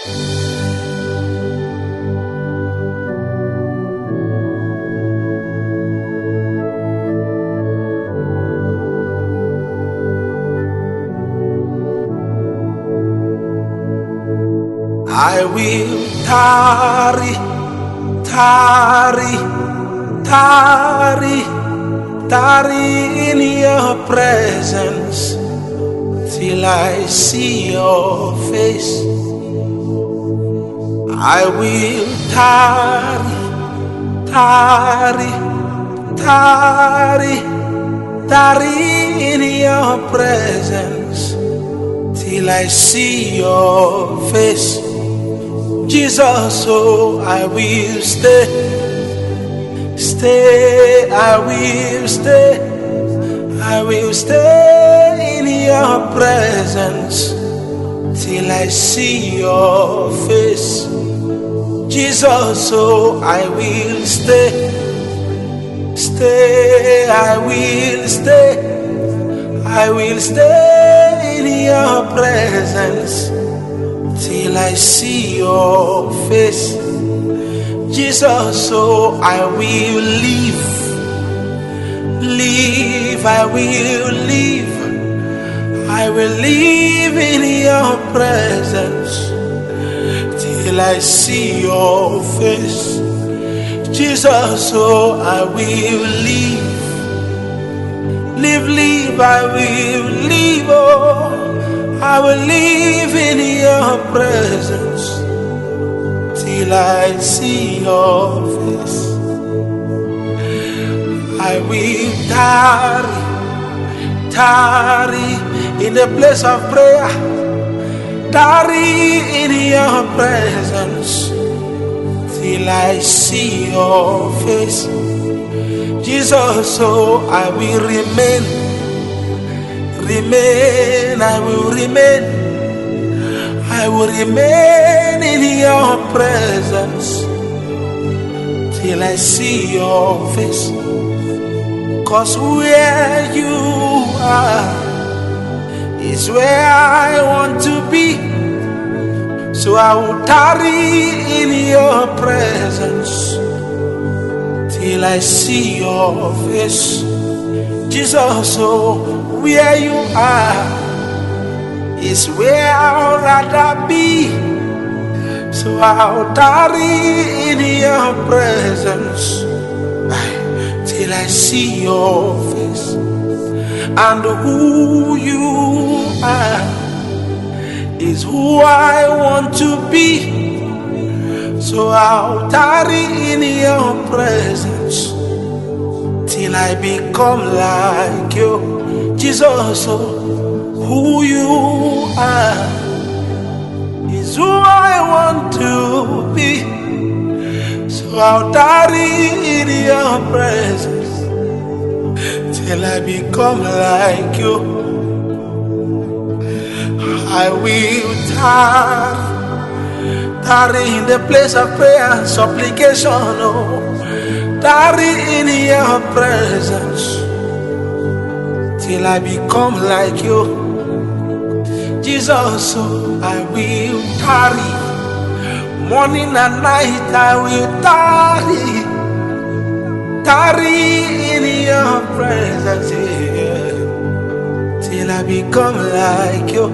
I will tarry, tarry, tarry, tarry in your presence till I see your face. I will tarry, tarry, tarry, tarry in your presence till I see your face. Jesus, oh, I will stay, stay, I will stay in your presence till I see your face. Jesus, oh, I will stay, stay, I will stay in your presence till I see your face. Jesus, oh, I will live, I will live in your presence till I see your face. Jesus, oh, I will live, I will live, oh, I will live in your presence till I see your face. I will tarry in the place of prayer, tarry in your presence till I see your face. Jesus, oh, I will remain, I will remain in your presence till I see your face. 'Cause where you are is where I want to be. So I will tarry in your presence till I see your face. Jesus, oh, where you are is where I'd rather be. So I'll tarry in your presence till I see your face. And who you are is who I want to be. So I'll tarry in your presence till I become like you. Jesus, oh, who you are is who I want to be. So I'll tarry in your presence till I become like you. I will tarry in the place of prayer and supplication, oh, tarry in your presence till I become like you. Jesus, oh, I will tarry, morning and night I will tarry in your presence, yeah, till I become like you.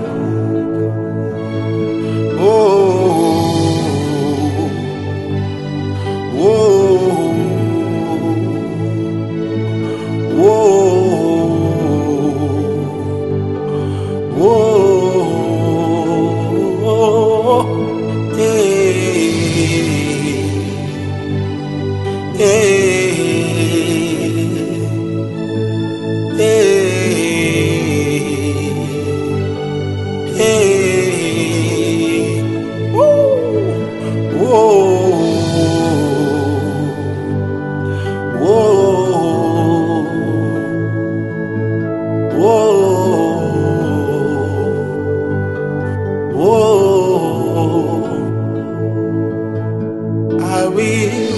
I will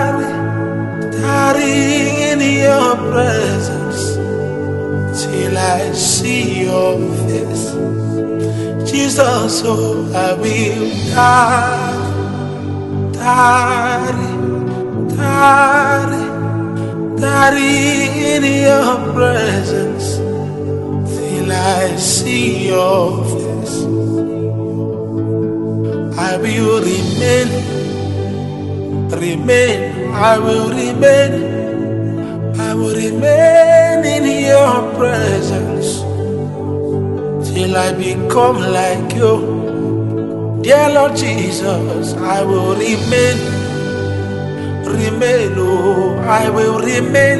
tarry in your presence till I I see your face. Jesus, oh, I will tarry in your presence till I see your face. I will remain, I will remain in your presence till I become like you. Dear Lord Jesus, I will remain, oh, I will remain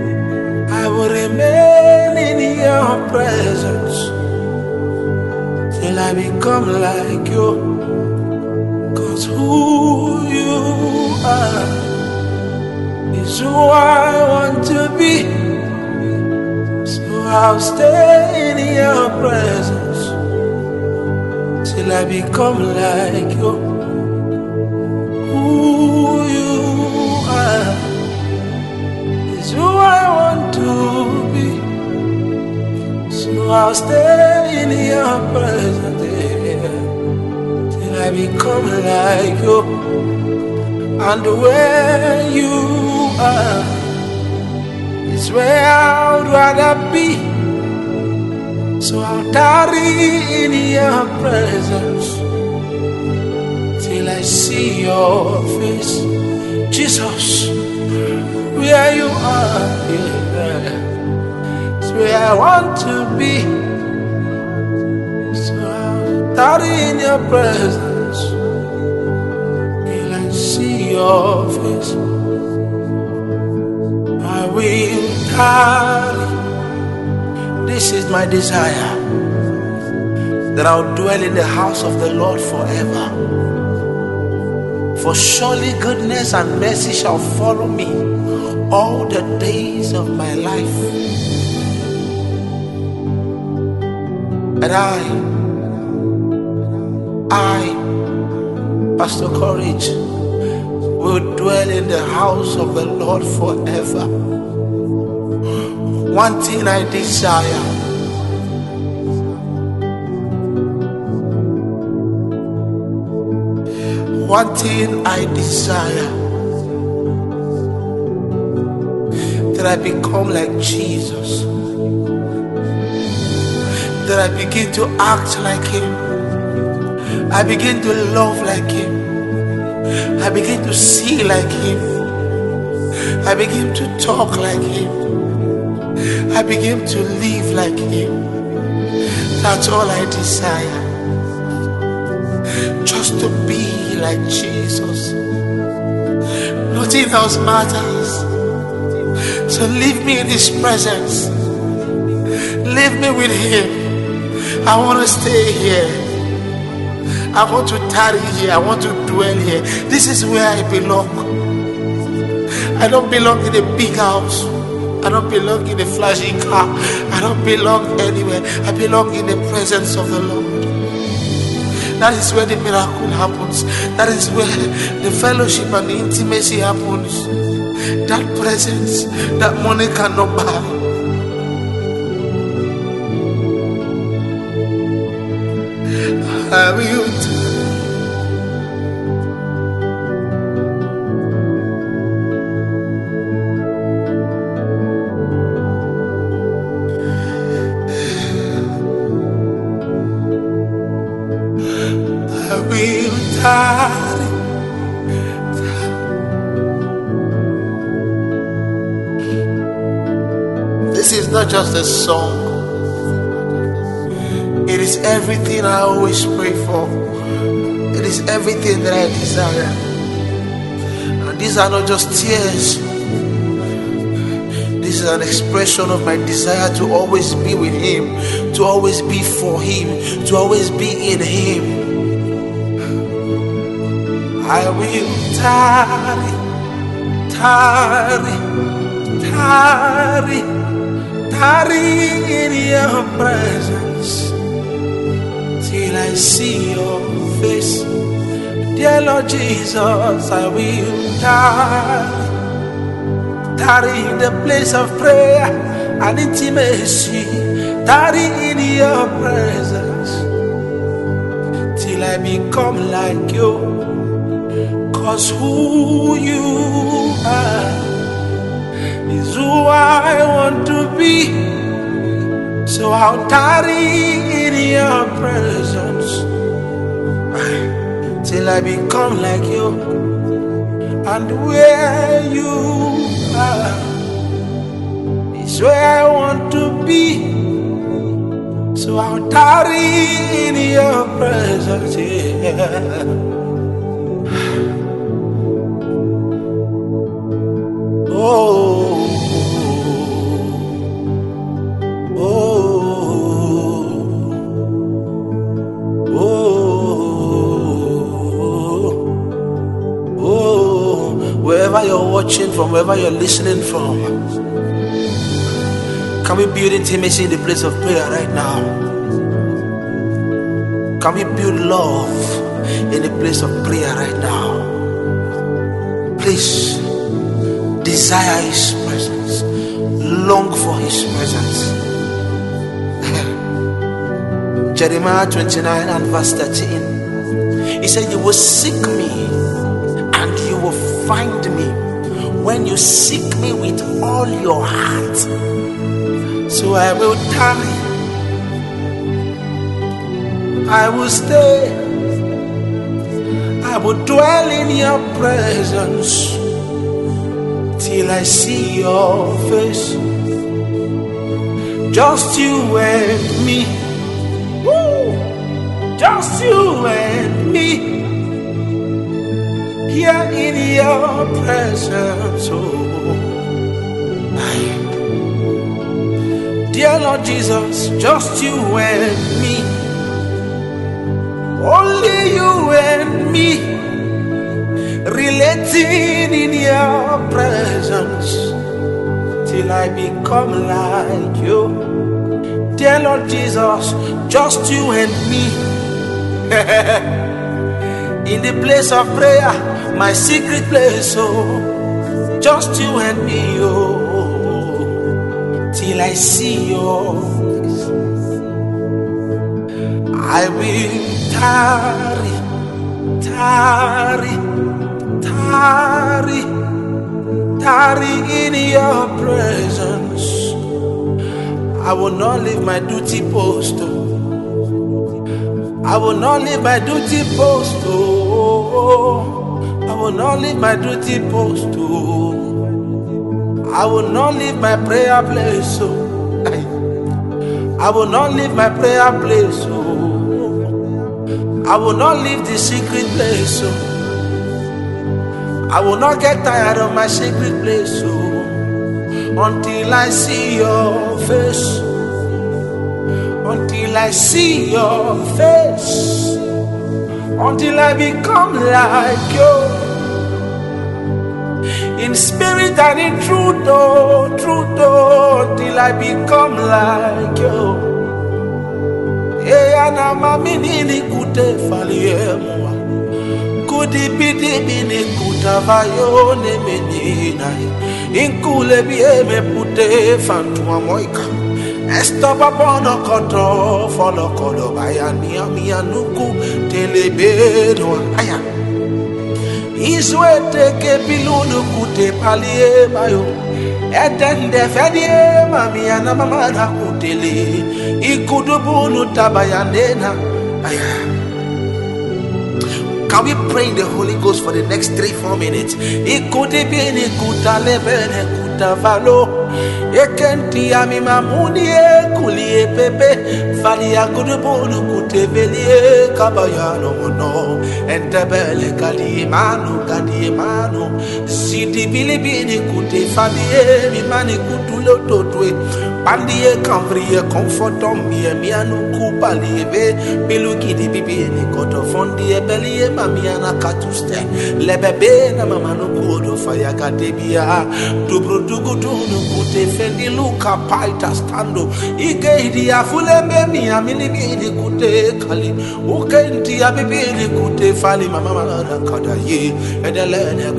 in your presence till I become like you. 'Cause who you are is who I want to be. So I'll stay in your presence till I become like you. Who you are is who I want to be. So I'll stay in your presence till I become like you. And where you are is where I'd rather be. So I'll tarry in your presence till I see your face. Jesus, where you are, it's where I want to be. So I'll tarry in your presence till I see your face. I will tarry. This is my desire, that I'll dwell in the house of the Lord forever. For surely goodness and mercy shall follow me all the days of my life. And I, Pastor Courage, will dwell in the house of the Lord forever. One thing I desire, one thing I desire, that I become like Jesus, that I begin to act like him, I begin to love like him, I begin to see like him, I begin to talk like him, I begin to live like him. That's all I desire, just to be like Jesus. Nothing else matters. So leave me in his presence, leave me with him. I want to stay here, I want to tarry here, I want to dwell here. This is where I belong. I don't belong in a big house, I don't belong in a flashy car, I don't belong anywhere. I belong in the presence of the Lord. That is where the miracle happens. That is where the fellowship and the intimacy happens. That presence that money cannot buy. I will tarry. This is not just a song, it is everything I always pray for. It is everything that I desire. And these are not just tears, this is an expression of my desire to always be with him, to always be for him, to always be in him. I will tarry, tarry, tarry, tarry in your presence till I see your face. Dear Lord Jesus, I will tarry in the place of prayer and intimacy tarry in your presence till I become like you. 'Cause who you are is who I want to be. So I'll tarry in your presence till I become like you. And where you are is where I want to be. So I'll tarry in your presence, yeah. Oh, wherever you're watching from, wherever you're listening from, can we build intimacy in the place of prayer right now? Can we build love in the place of prayer right now? Please desire His presence, long for His presence. Jeremiah 29 and verse 13. He said, you will seek me and you will find me when you seek me with all your heart. So I will tarry, I will stay, I will dwell in your presence till I see your face. Just you and me. Woo! Just you and me here in your presence. Oh, dear Lord Jesus, just you and me, only you and me, relating in your presence till I become like you. Dear Lord Jesus, just you and me in the place of prayer, my secret place. Oh, just you and me, oh, till I see your face. I will tarry, tarry, tarry, tarry in your presence. I will not leave my duty post. I will not leave my duty post. I will not leave my duty post. I will not leave my prayer place. I will not leave my prayer place. I will not leave the secret place. I will not get tired of my secret place until I see your face. Until I see your face. Until I become like you. In spirit and in truth, oh, till I become like you. Eyana mamini kute faliemwa, kudi bidi bini kutavayo ne menina, inkule bieme pute fantua moika. Estopa bono koto folo kodo bayani amianuku telebedo aya. Iswete ke bilunu kute palie bayo. Etende fedie mami ana mama na kutele. Ikudubunu tabayandena aya. Can we pray in the Holy Ghost for the next 3-4 minutes? Ikudibini kutalebene kutavalo. Ekenti ami mamuni kulie pepe. Fali akudubunu kutebelie kabayano mono. Entebele kadimanu kadimanu. Sidi bilibini kute fadie mimani kutulo totwe. Pandie kamvrie comfortom mie mianu kupaliebe. Biluki di bibini koto fondie belie mamiana katuste. Lebebe na mamanu kodo faya katebia. Dubru dugudunu kute fe. ni luka paita stando ike ya fulembe mi amini mi kute kali ukendi ya bibi kute fali mama kada ye edelene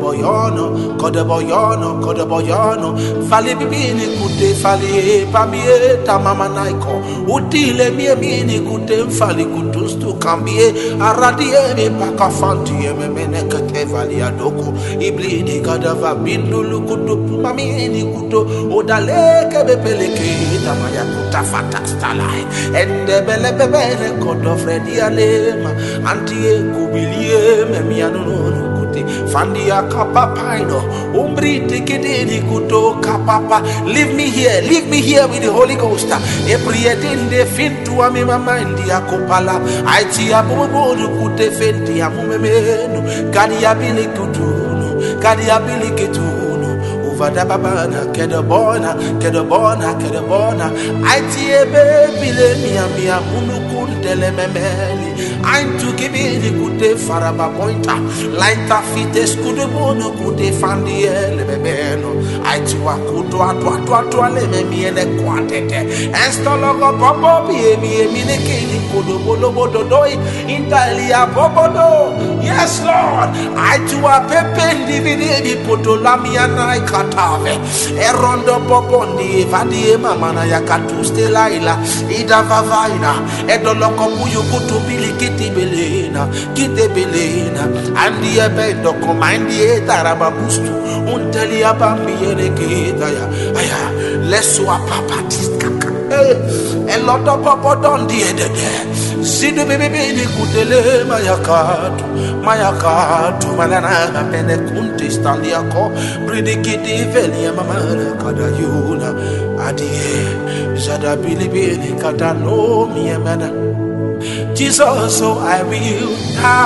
kodoboyono fali bibi kute fali pamie tamama naiko utile mi kute fali kutustu kambie aradie me pakafanti me kete fali adoko iblidi kada va bindulu kutu mami ni kuto odaleke bepeleke tamaya kutafata stalai ende bele kodo fredi alema antie kubilie memiano kuti fandia kapapaino umbriti kidini kuto kapapa leave me here with the Holy Ghost eprietinde fintu ami mama india kopala aiti abubudu kute fendi amumemeno kadi abili kituno Vadababana, Kedabona, I bile mia munukundele memeli. I'm to give it the good faraba pointer. Lighter fites kudubono kude fandiele bebeno. I to a kutua me and a quantity. And stologo popo be me kudubolo bodoi Italia popodo. Yes, Lord. I to a pepe dividi potolamia naika. Erondo popondi vadie mama ya katuste laila ida vavaina edoloko buyu kutubili kitibelena andi ebendo komandi tarababustu unteli abambi yereketa ya aya leswa papa tiskaka elodo popo dondi edede zidu bibi ni kutele mayakatu malana pene kunti standi yako bridikiti veli mama kada yuna adie zada bilibili kada no mi emana Jesus, so I will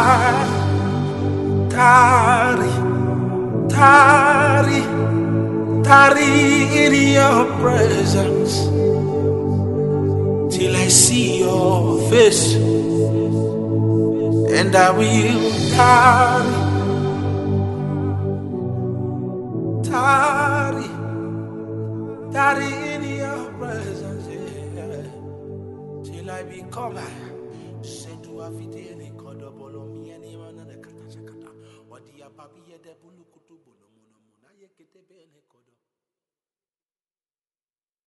tarry in your presence till I see your face, and I will tarry in your presence, yeah, till I become sent to a vidini kodobolo mieni manana kata sakata wadia babi yede bulu kutu bono mono mona yekete bene kodo.